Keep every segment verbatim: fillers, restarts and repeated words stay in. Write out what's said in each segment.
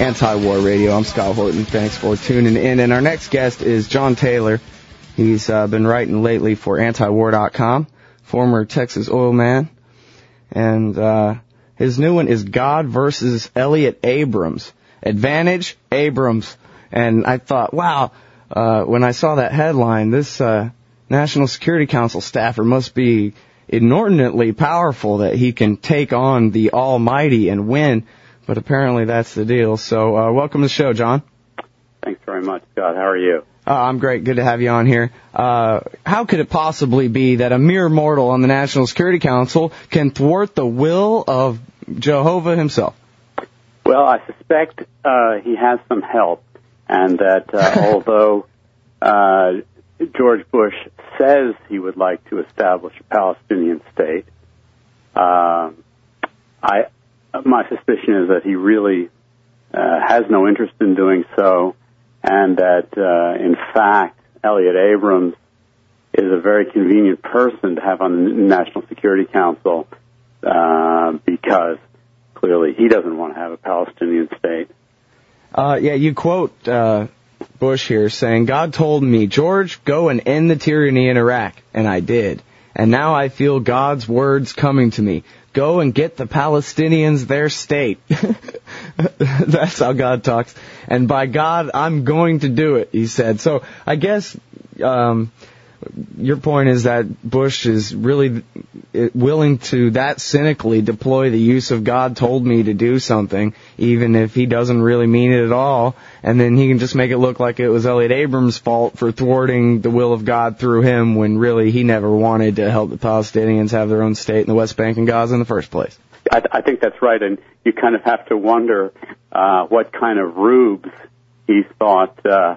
Anti-War Radio. I'm Scott Horton. Thanks for tuning in. And our next guest is John Taylor. He's uh, been writing lately for anti war dot com, former Texas oil man. And uh, his new one is God versus Elliott Abrams. Advantage Abrams. And I thought, wow, uh, when I saw that headline, this uh, National Security Council staffer must be inordinately powerful that he can take on the Almighty and win. But apparently that's the deal. So uh, welcome to the show, John. Thanks very much, Scott. How are you? Uh, I'm great. Good to have you on here. Uh, how could it possibly be that a mere mortal on the National Security Council can thwart the will of Jehovah himself? Well, I suspect uh, he has some help, and that uh, although uh, George Bush says he would like to establish a Palestinian state, uh, I my suspicion is that he really uh, has no interest in doing so, and that, uh, in fact, Elliott Abrams is a very convenient person to have on the National Security Council uh, because clearly he doesn't want to have a Palestinian state. Uh, yeah, you quote uh, Bush here saying, God told me, George, go and end the tyranny in Iraq, and I did. And now I feel God's words coming to me. Go and get the Palestinians their state. That's how God talks. And by God, I'm going to do it, he said. So I guess um, your point is that Bush is really willing to that cynically deploy the use of God told me to do something, even if he doesn't really mean it at all. And then he can just make it look like it was Elliott Abrams' fault for thwarting the will of God through him when really he never wanted to help the Palestinians have their own state in the West Bank and Gaza in the first place. I, I think that's right, and you kind of have to wonder uh, what kind of rubes he thought uh,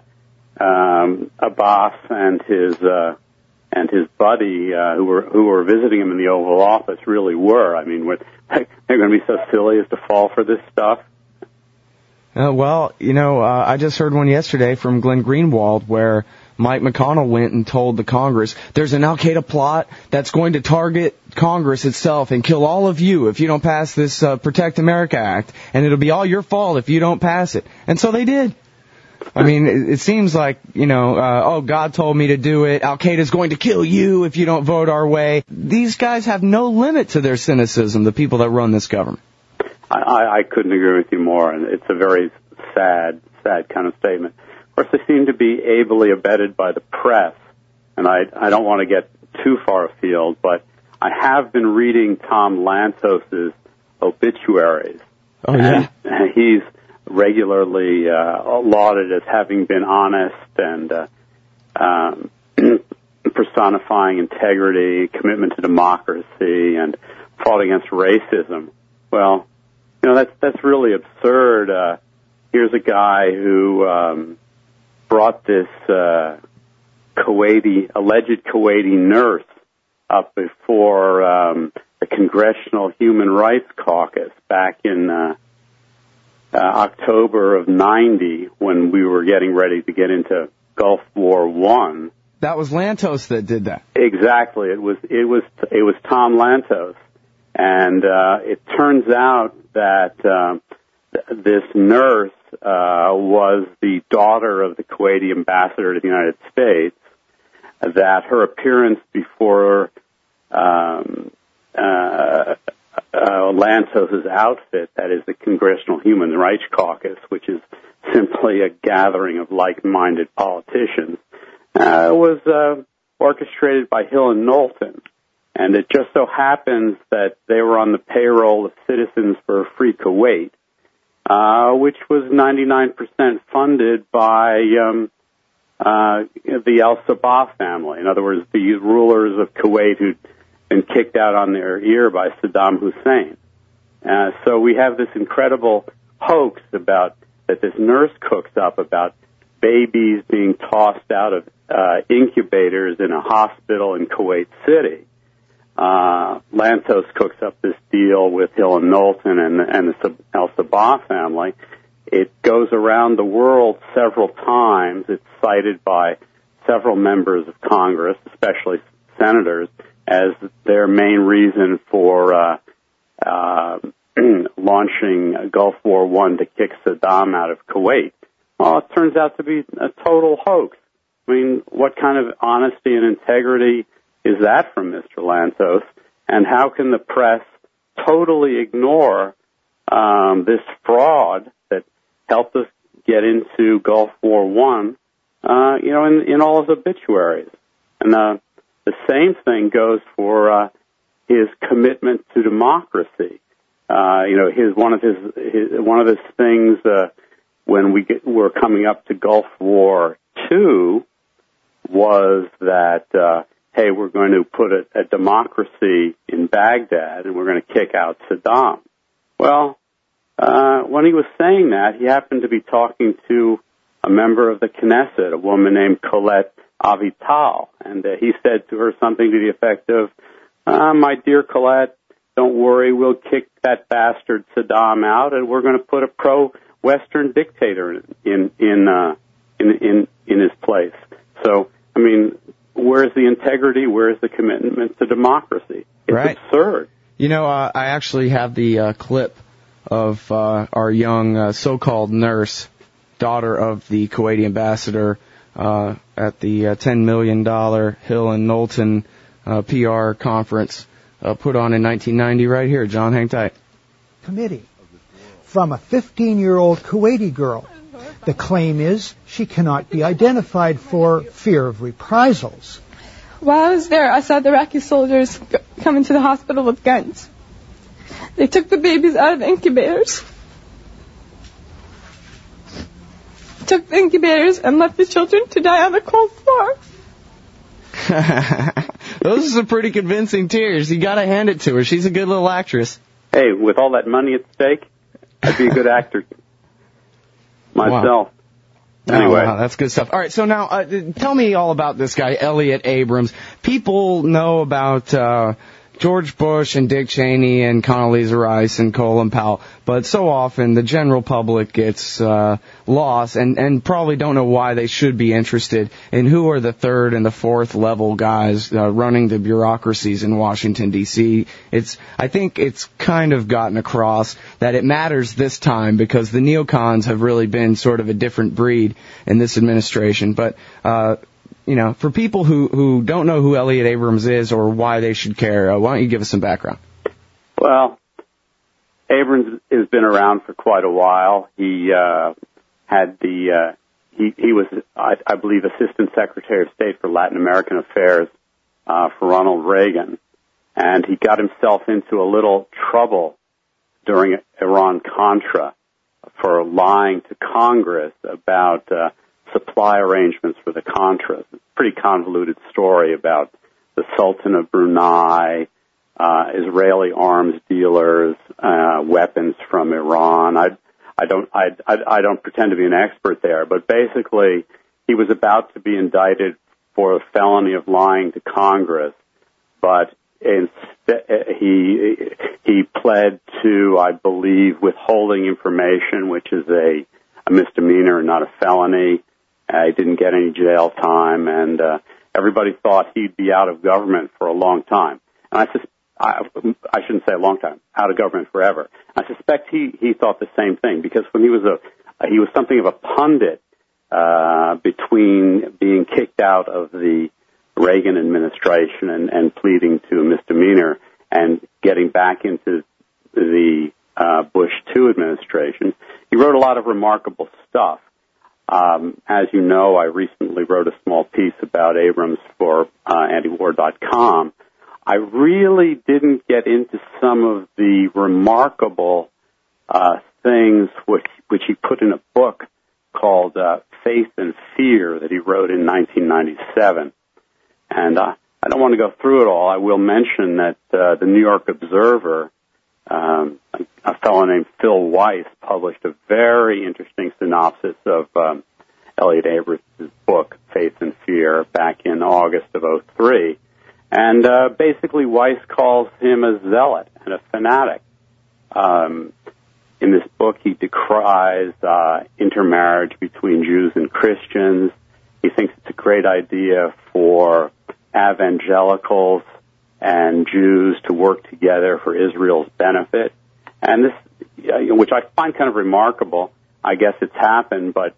um, Abbas and his uh, and his buddy uh, who were who were visiting him in the Oval Office really were. I mean, were, they're going to be so silly as to fall for this stuff. Uh, well, you know, uh, I just heard one yesterday from Glenn Greenwald where Mike McConnell went and told the Congress, there's an al-Qaeda plot that's going to target Congress itself and kill all of you if you don't pass this uh, Protect America Act, and it'll be all your fault if you don't pass it. And so they did. I mean, it, it seems like, you know, uh, oh, God told me to do it. Al-Qaeda's going to kill you if you don't vote our way. These guys have no limit to their cynicism, the people that run this government. I, I couldn't agree with you more, and it's a very sad, sad kind of statement. Of course, they seem to be ably abetted by the press, and I, I don't want to get too far afield, but I have been reading Tom Lantos's obituaries. Oh, yeah? And he's regularly uh, lauded as having been honest and uh, um, personifying integrity, commitment to democracy, and fought against racism. Well, you know, that's that's really absurd. Uh, here's a guy who um, brought this uh, Kuwaiti, alleged Kuwaiti nurse up before um, the Congressional Human Rights Caucus back in uh, uh, October of ninety, when we were getting ready to get into Gulf War One. That was Lantos that did that. Exactly. It was it was it was Tom Lantos. And uh, it turns out that uh, th- this nurse uh, was the daughter of the Kuwaiti ambassador to the United States, that her appearance before um, uh, uh, Lantos's outfit, that is the Congressional Human Rights Caucus, which is simply a gathering of like-minded politicians, uh, was uh, orchestrated by Hill and Knowlton. And it just so happens that they were on the payroll of Citizens for a Free Kuwait, uh, which was ninety-nine percent funded by um, uh, the al-Sabah family. In other words, the rulers of Kuwait who'd been kicked out on their ear by Saddam Hussein. Uh, so we have this incredible hoax about that this nurse cooks up about babies being tossed out of uh, incubators in a hospital in Kuwait City. Uh, Lantos cooks up this deal with Hill and Knowlton and, and the al-Sabah family. It goes around the world several times. It's cited by several members of Congress, especially senators, as their main reason for uh, uh, launching Gulf War One to kick Saddam out of Kuwait. Well, it turns out to be a total hoax. I mean, what kind of honesty and integrity is that from Mister Lantos? And how can the press totally ignore um, this fraud that helped us get into Gulf War One, uh, you know, in, in all his obituaries? And uh, the same thing goes for uh, his commitment to democracy. Uh, you know, his one of his, his one of his things uh, when we get, were coming up to Gulf War Two was that, uh, hey, we're going to put a, a democracy in Baghdad and we're going to kick out Saddam. Well, uh, when he was saying that, he happened to be talking to a member of the Knesset, a woman named Colette Avital, and uh, he said to her something to the effect of, uh, my dear Colette, don't worry, we'll kick that bastard Saddam out and we're going to put a pro-Western dictator in, in, in, uh, in, in, in his place. So, I mean, where's the integrity? Where's the commitment to democracy? It's right. absurd. You know, uh, I actually have the uh, clip of uh, our young uh, so-called nurse, daughter of the Kuwaiti ambassador, uh, at the uh, ten million dollars Hill and Knowlton uh, P R conference uh, put on in nineteen ninety right here. John, hang tight. Committee from a fifteen-year-old Kuwaiti girl. The claim is she cannot be identified for fear of reprisals. While I was there, I saw the Iraqi soldiers come into the hospital with guns. They took the babies out of the incubators, took the incubators, and left the children to die on the cold floor. Those are some pretty convincing tears. You got to hand it to her. She's a good little actress. Hey, with all that money at stake, I'd be a good actor myself. Wow. Anyway. Oh, wow, that's good stuff. All right, so now uh, tell me all about this guy, Elliot Abrams. People know about uh, George Bush and Dick Cheney and Condoleezza Rice and Colin Powell, but so often the general public gets uh, lost and, and probably don't know why they should be interested in who are the third and the fourth level guys uh, running the bureaucracies in Washington, D C It's I think it's kind of gotten across that it matters this time because the neocons have really been sort of a different breed in this administration, but uh you know, for people who, who don't know who Elliot Abrams is or why they should care, uh, why don't you give us some background? Well, Abrams has been around for quite a while. He uh, had the uh, he he was I, I believe Assistant Secretary of State for Latin American Affairs uh, for Ronald Reagan, and he got himself into a little trouble during Iran-Contra for lying to Congress about uh, supply arrangements for the Contras. It's a pretty convoluted story about the Sultan of Brunei, uh, Israeli arms dealers, uh, weapons from Iran. I, I don't, I, I, I don't pretend to be an expert there, but basically he was about to be indicted for a felony of lying to Congress, but instead he he pled to, I believe, withholding information, which is a, a misdemeanor, not a felony. Uh, he didn't get any jail time, and uh, everybody thought he'd be out of government for a long time. And I, sus- I, I shouldn't say a long time, out of government forever. I suspect he, he thought the same thing because when he was a he was something of a pundit uh, between being kicked out of the Reagan administration and, and pleading to a misdemeanor and getting back into the uh, Bush two administration. He wrote a lot of remarkable stuff. Um, as you know, I recently wrote a small piece about Abrams for uh, antiwar dot com. I really didn't get into some of the remarkable uh, things which, which he put in a book called uh, Faith and Fear that he wrote in nineteen ninety-seven. And uh, I don't want to go through it all. I will mention that uh, the New York Observer, um, a, a fellow named Phil Weiss, published a very interesting synopsis of um, Elliot Abrams' book, Faith and Fear, back in August of oh three. And uh, basically Weiss calls him a zealot and a fanatic. Um, in this book, he decries uh, intermarriage between Jews and Christians. He thinks it's a great idea for evangelicals and Jews to work together for Israel's benefit. And this, uh, which I find kind of remarkable. I guess it's happened, but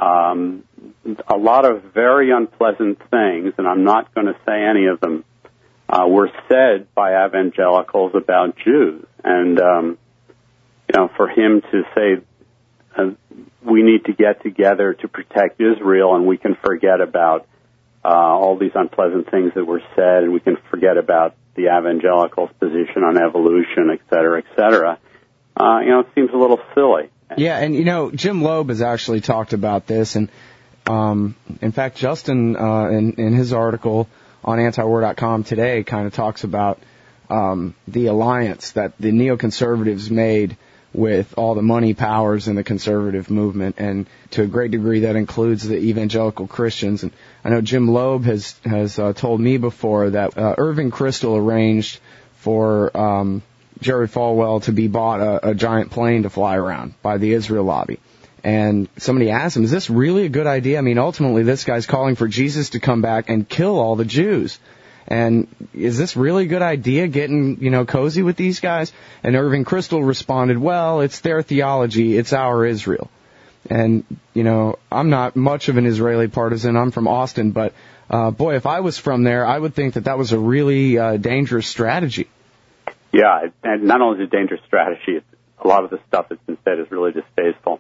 um, a lot of very unpleasant things, and I'm not going to say any of them, uh, were said by evangelicals about Jews. And, um, you know, for him to say uh, we need to get together to protect Israel and we can forget about uh, all these unpleasant things that were said and we can forget about the evangelicals' position on evolution, et cetera, et cetera, uh, you know, it seems a little silly. Yeah, and, you know, Jim Loeb has actually talked about this, and, um, in fact, Justin, uh, in, in his article on antiwar dot com today kind of talks about um, the alliance that the neoconservatives made with all the money powers in the conservative movement, and to a great degree that includes the evangelical Christians. And I know Jim Loeb has, has uh, told me before that uh, Irving Kristol arranged for um, Jerry Falwell to be bought a, a giant plane to fly around by the Israel lobby. And somebody asked him, is this really a good idea? I mean, ultimately, this guy's calling for Jesus to come back and kill all the Jews. And is this really a good idea, getting, you know, cozy with these guys? And Irving Kristol responded, well, it's their theology, it's our Israel. And, you know, I'm not much of an Israeli partisan. I'm from Austin. But, uh, boy, if I was from there, I would think that that was a really uh, dangerous strategy. Yeah, and not only is it a dangerous strategy, it's, a lot of the stuff that's been said is really distasteful.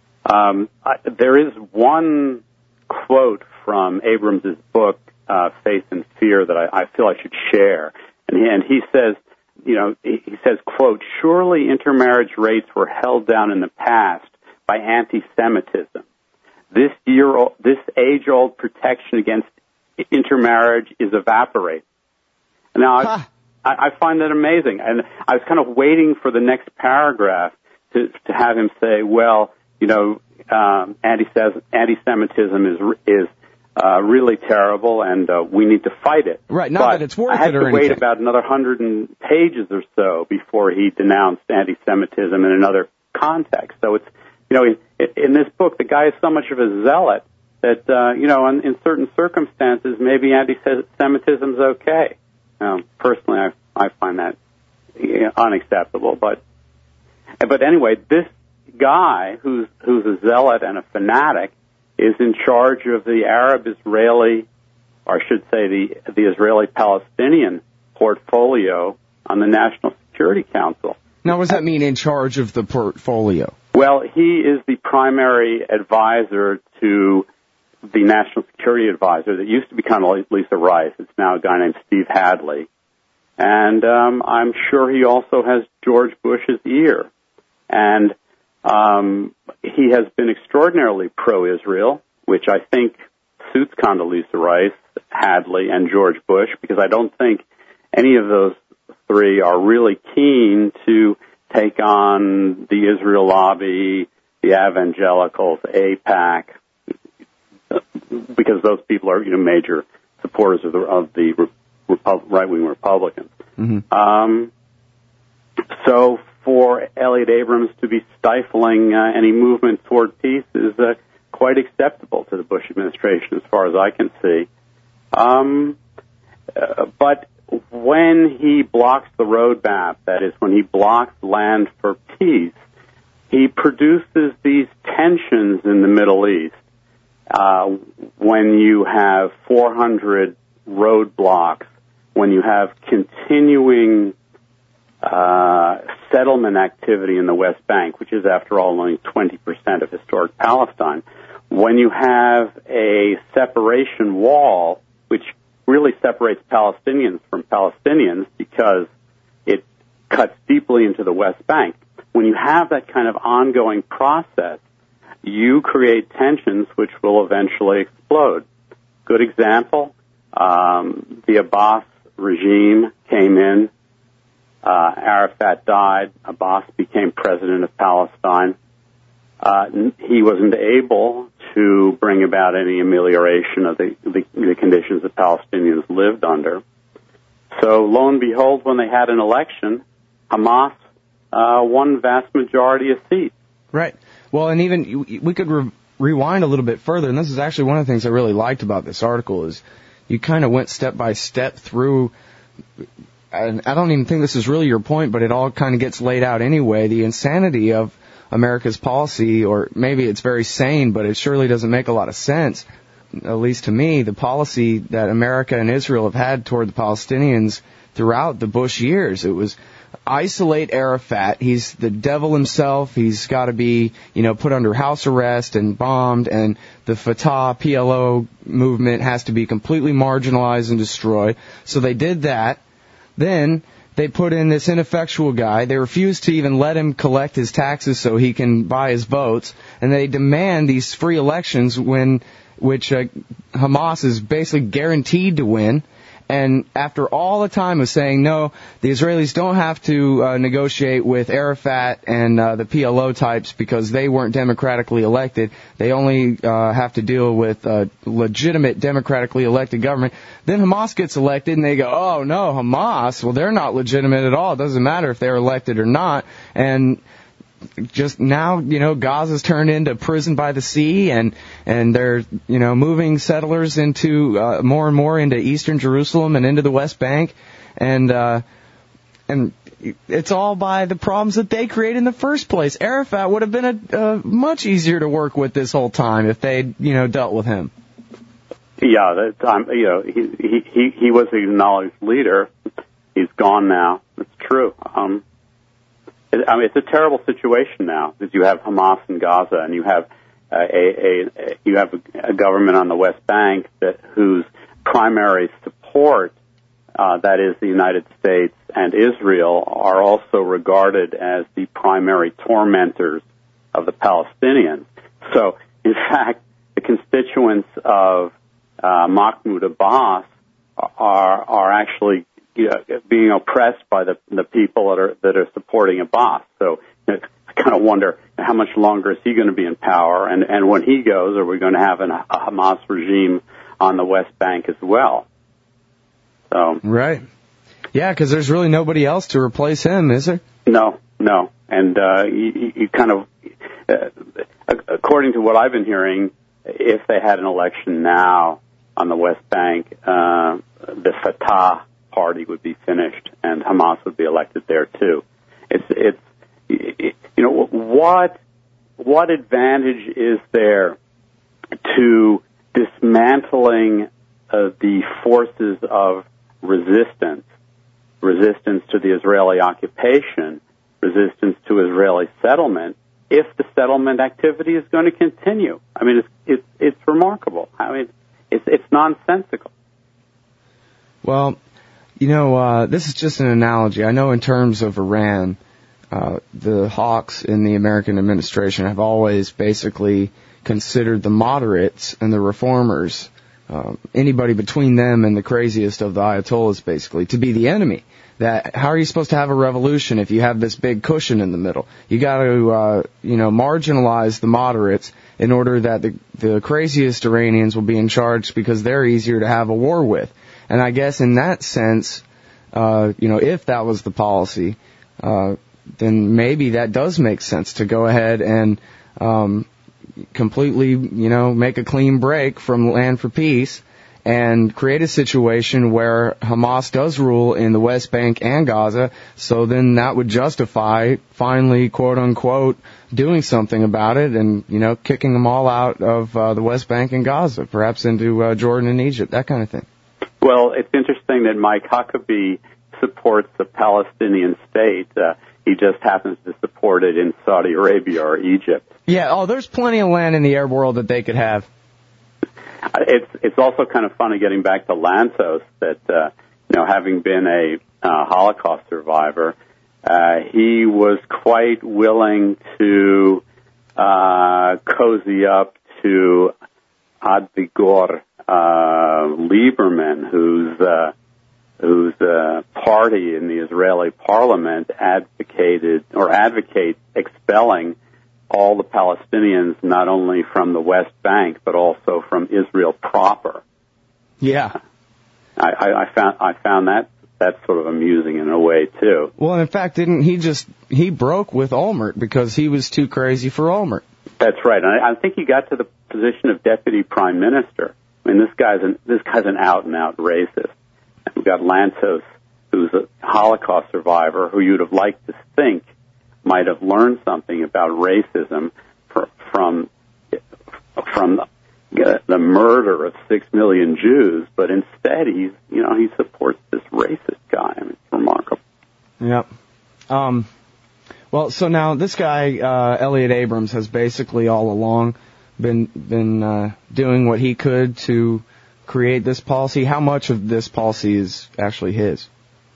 Um, I, there is one quote from Abrams' book, uh, Faith and Fear, that I, I feel I should share. And he, and he says, you know, he, he says, quote, surely intermarriage rates were held down in the past by anti-Semitism. This year, this age-old protection against intermarriage is evaporating. Now, huh. I, I find that amazing. And I was kind of waiting for the next paragraph to, to have him say, well, you know, um, anti-Semitism is is uh, really terrible, and uh, we need to fight it. Right, not but that it's worth it or anything. I had to wait about another hundred pages or so before he denounced anti-Semitism in another context. So it's, you know, in, in this book, the guy is so much of a zealot that, uh, you know, in, in certain circumstances, maybe anti-Semitism is okay. Um, personally, I, I find that you know, unacceptable. But but anyway, this guy who's who's a zealot and a fanatic is in charge of the Arab-Israeli, or I should say the the Israeli-Palestinian portfolio on the National Security Council. Now, what does that mean, in charge of the portfolio? Well, he is the primary advisor to the National Security Advisor that used to be kind of Lisa Rice. It's now a guy named Steve Hadley. And um, I'm sure he also has George Bush's ear. And um, he has been extraordinarily pro-Israel, which I think suits Condoleezza Rice, Hadley, and George Bush, because I don't think any of those three are really keen to take on the Israel lobby, the evangelicals, AIPAC, because those people are, you know, major supporters of the, of the Repu- right-wing Republicans. Mm-hmm. Um, so for Elliott Abrams to be stifling uh, any movement toward peace is uh, quite acceptable to the Bush administration, as far as I can see. Um, uh, but when he blocks the roadmap, that is, when he blocks land for peace, he produces these tensions in the Middle East. Uh, when you have four hundred roadblocks, when you have continuing uh, settlement activity in the West Bank, which is, after all, only twenty percent of historic Palestine, when you have a separation wall, which really separates Palestinians from Palestinians because it cuts deeply into the West Bank, when you have that kind of ongoing process, you create tensions which will eventually explode. Good example, um, the Abbas regime came in, uh, Arafat died, Abbas became president of Palestine. Uh, he wasn't able to bring about any amelioration of the, the, the conditions that Palestinians lived under. So lo and behold, when they had an election, Hamas uh, won vast majority of seats. Right. Well, and even we could re- rewind a little bit further, and this is actually one of the things I really liked about this article is you kind of went step by step through and I don't even think this is really your point, but it all kind of gets laid out anyway, the insanity of America's policy, or maybe it's very sane, but it surely doesn't make a lot of sense, at least to me, the policy that America and Israel have had toward the Palestinians throughout the Bush years. It was isolate Arafat. He's the devil himself. He's got to be, you know, put under house arrest and bombed, and the Fatah P L O movement has to be completely marginalized and destroyed. So they did that. Then they put in this ineffectual guy. They refused to even let him collect his taxes so he can buy his votes, and they demand these free elections when, which uh, Hamas is basically guaranteed to win. And after all the time of saying, no, the Israelis don't have to uh, negotiate with Arafat and uh, the P L O types because they weren't democratically elected. They only uh, have to deal with a legitimate democratically elected government. Then Hamas gets elected and they go, oh, no, Hamas, well, they're not legitimate at all. It doesn't matter if they're elected or not. And just now, you know, Gaza's turned into prison by the sea, and and they're, you know, moving settlers into uh, more and more into eastern Jerusalem and into the West Bank, and uh, and it's all by the problems that they created in the first place. Arafat would have been a, uh, much easier to work with this whole time if they'd, you know, dealt with him. Yeah, that, um, you know, he he he he was an acknowledged leader. He's gone now. It's true. Um, I mean, it's a terrible situation now because you have Hamas in Gaza, and you have uh, a, a you have a, a government on the West Bank that whose primary support, uh, that is the United States and Israel, are also regarded as the primary tormentors of the Palestinians. So, in fact, the constituents of uh, Mahmoud Abbas are are actually, you know, being oppressed by the the people that are that are supporting Abbas. So, you know, I kind of wonder how much longer is he going to be in power, and and when he goes, are we going to have an, a Hamas regime on the West Bank as well? So right, yeah, because there's really nobody else to replace him, is there? No, no, and uh, you, you kind of, uh, according to what I've been hearing, if they had an election now on the West Bank, uh, the Fatah party would be finished, and Hamas would be elected there too. It's it's it, you know what what advantage is there to dismantling uh, the forces of resistance, resistance to the Israeli occupation, resistance to Israeli settlement, if the settlement activity is going to continue? I mean, it's it's, it's remarkable. I mean, it's it's nonsensical. Well, you know, uh, this is just an analogy. I know in terms of Iran, uh, the hawks in the American administration have always basically considered the moderates and the reformers, uh, anybody between them and the craziest of the Ayatollahs, basically, to be the enemy. That how are you supposed to have a revolution if you have this big cushion in the middle? You got to, uh, you know, marginalize the moderates in order that the, the craziest Iranians will be in charge because they're easier to have a war with. And I guess in that sense, uh, you know, if that was the policy, uh, then maybe that does make sense to go ahead and um, completely, you know, make a clean break from Land for Peace and create a situation where Hamas does rule in the West Bank and Gaza. So then that would justify finally, quote unquote, doing something about it and, you know, kicking them all out of uh, the West Bank and Gaza, perhaps into uh, Jordan and Egypt, that kind of thing. Well, it's interesting that Mike Huckabee supports the Palestinian state. Uh, he just happens to support it in Saudi Arabia or Egypt. Yeah, oh, there's plenty of land in the Arab world that they could have. It's it's also kind of funny getting back to Lantos that, uh, you know, having been a uh, Holocaust survivor, uh, he was quite willing to uh, cozy up to Avigdor Uh, Lieberman, whose uh, whose uh, party in the Israeli parliament advocated or advocates expelling all the Palestinians, not only from the West Bank but also from Israel proper. Yeah, I, I, I found I found that that's sort of amusing in a way too. Well, in fact, didn't he just he broke with Olmert because he was too crazy for Olmert? That's right. And I, I think he got to the position of deputy prime minister. I mean, this guy's an this guy's an out and out racist. And we've got Lantos who's a Holocaust survivor, who you'd have liked to think might have learned something about racism for, from from the, the murder of six million Jews, but instead he's you know he supports this racist guy. I mean, it's remarkable. Yep. Um. Well, so now this guy uh, Elliot Abrams has basically all along been been uh, doing what he could to create this policy. How much of this policy is actually his?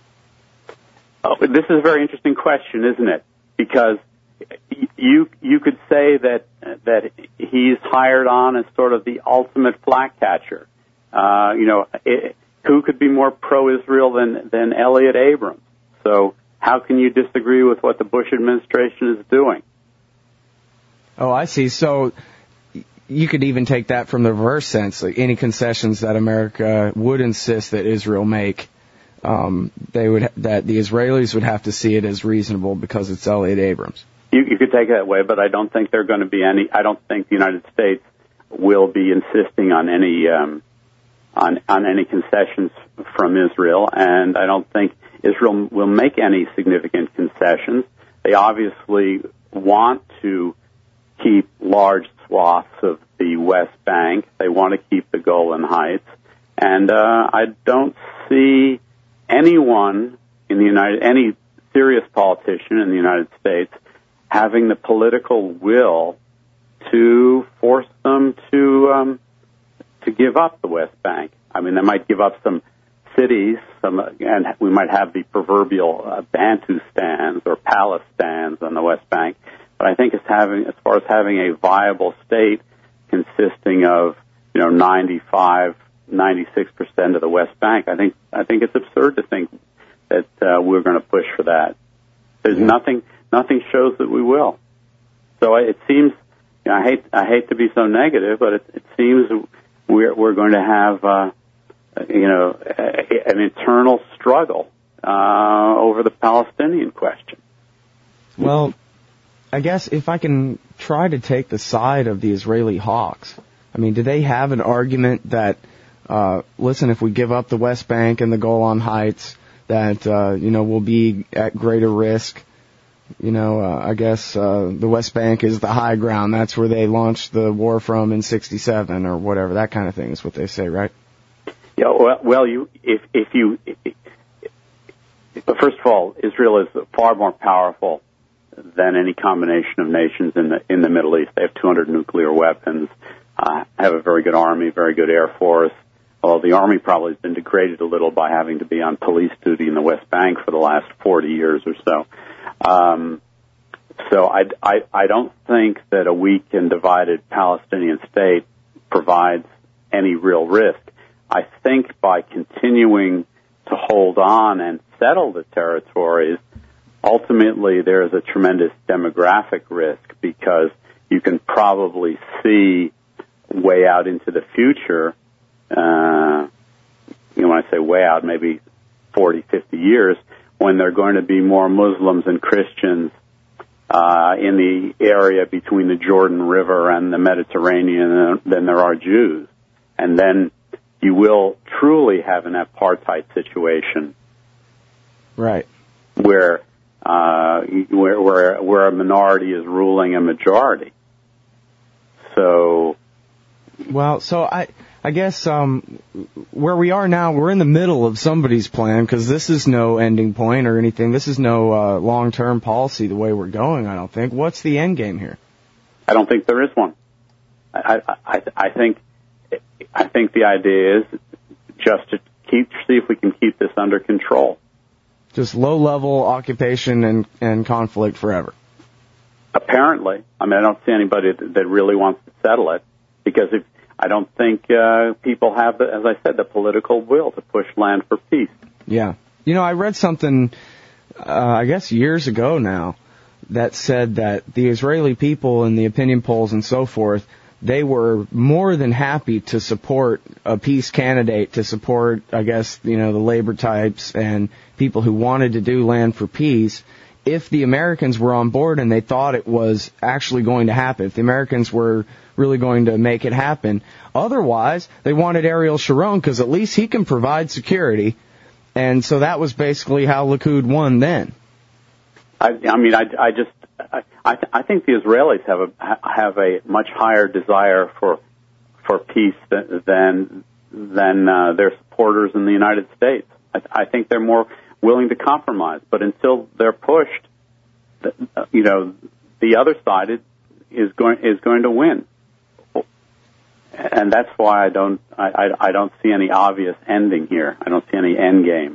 Oh, this is a very interesting question, isn't it? Because you you could say that that he's hired on as sort of the ultimate flag catcher. Uh, you know, it, who could be more pro-Israel than than Elliot Abrams? So how can you disagree with what the Bush administration is doing? Oh, I see. So you could even take that from the reverse sense. Like any concessions that America would insist that Israel make, um, they would that the Israelis would have to see it as reasonable because it's Elliot Abrams. You, you could take it that way, but I don't think there are going to be any. I don't think the United States will be insisting on any um, on on any concessions from Israel, and I don't think Israel will make any significant concessions. They obviously want to keep large swaths of the West Bank. They want to keep the Golan Heights, and uh, I don't see anyone in the United, any serious politician in the United States having the political will to force them to um, to give up the West Bank. I mean, they might give up some cities, some, and we might have the proverbial uh, Bantu stands or palace stands on the West Bank. But I think it's having, as far as having a viable state consisting of, you know, ninety-five, ninety-six percent of the West Bank, I think I think it's absurd to think that uh, we're going to push for that. There's nothing. Nothing shows that we will. So it seems, you know, I hate I hate to be so negative, but it, it seems we're we're going to have, uh, you know, a, an internal struggle uh, over the Palestinian question. Well, I guess if I can try to take the side of the Israeli hawks, I mean, do they have an argument that, uh, listen, if we give up the West Bank and the Golan Heights, that uh, you know we'll be at greater risk? You know, uh, I guess uh, the West Bank is the high ground. That's where they launched the war from in sixty-seven or whatever. That kind of thing is what they say, right? Yeah. Well, well you if if you if, but first of all, Israel is far more powerful than any combination of nations in the in the Middle East. They have two hundred nuclear weapons. Uh, have a very good army, very good air force. Although the army probably has been degraded a little by having to be on police duty in the West Bank for the last forty years or so. Um, so I, I, I don't think that a weak and divided Palestinian state provides any real risk. I think by continuing to hold on and settle the territories, ultimately there is a tremendous demographic risk because you can probably see way out into the future, uh, you know, when I say way out, maybe forty, fifty years, when there are going to be more Muslims and Christians uh, in the area between the Jordan River and the Mediterranean than there are Jews. And then you will truly have an apartheid situation. Right. Where, uh, where, where, where a minority is ruling a majority. So. Well, so I, I guess um, where we are now, we're in the middle of somebody's plan because this is no ending point or anything. This is no uh, long-term policy the way we're going, I don't think. What's the end game here? I don't think there is one. I, I, I think I think the idea is just to keep see if we can keep this under control. Just low-level occupation and, and conflict forever. Apparently. I mean, I don't see anybody that, that really wants to settle it because if I don't think uh, people have, the, as I said, the political will to push land for peace. Yeah. You know, I read something, uh, I guess years ago now, that said that the Israeli people in the opinion polls and so forth, they were more than happy to support a peace candidate, to support, I guess, you know, the labor types and people who wanted to do land for peace, if the Americans were on board and they thought it was actually going to happen, if the Americans were really going to make it happen. Otherwise, they wanted Ariel Sharon because at least he can provide security, And so that was basically how Likud won then. I, I mean, I, I just, I, I, th- I think the Israelis have a have a much higher desire for for peace than than, than uh, their supporters in the United States. I, I think they're more willing to compromise, but until they're pushed, you know, the other side is, is going is going to win, and that's why I don't I, I, I don't see any obvious ending here. I don't see any end game.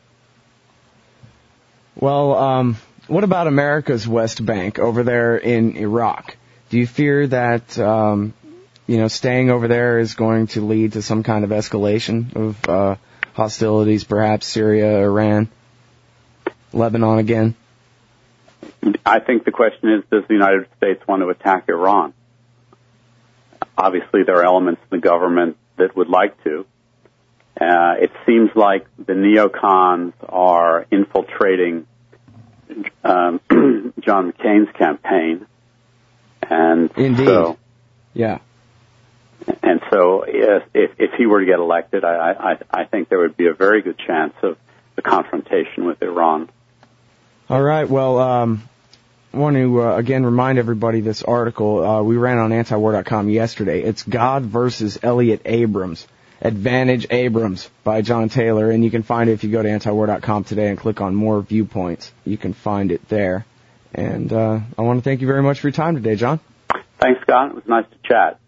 Well, um, what about America's West Bank over there in Iraq? Do you fear that um, you know staying over there is going to lead to some kind of escalation of uh, hostilities, perhaps Syria, Iran, Lebanon again? I think the question is, does the United States want to attack Iran? Obviously, there are elements in the government that would like to. Uh, it seems like the neocons are infiltrating um, John McCain's campaign. And Indeed. So, yeah. And so if, if, if he were to get elected, I, I, I think there would be a very good chance of the confrontation with Iran. All right. Well, um, I want to, uh, again, remind everybody this article. Uh, we ran on anti war dot com yesterday. It's God versus Elliott Abrams. Advantage Abrams by John Taylor. And you can find it if you go to anti war dot com today and click on More Viewpoints. You can find it there. And uh, I want to thank you very much for your time today, John. Thanks, Scott. It was nice to chat.